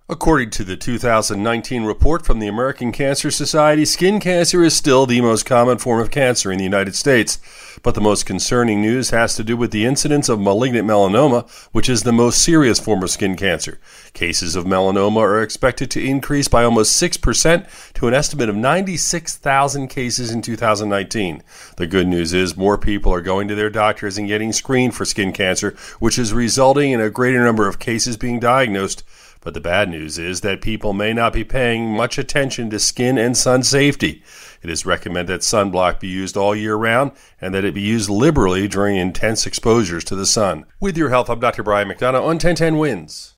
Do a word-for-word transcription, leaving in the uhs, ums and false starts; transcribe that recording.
According to the two thousand nineteen report from the American Cancer Society, skin cancer is still the most common form of cancer in the United States. But the most concerning news has to do with the incidence of malignant melanoma, which is the most serious form of skin cancer. Cases of melanoma are expected to increase by almost six percent to an estimate of ninety-six thousand cases in two thousand nineteen. The good news is more people are going to their doctors and getting screened for skin cancer, which is resulting in a greater number of cases being diagnosed. But the bad news is that people may not be paying much attention to skin and sun safety. It is recommended that sunblock be used all year round and that it be used liberally during intense exposures to the sun. With your health, I'm Doctor Brian McDonough on ten ten Wins.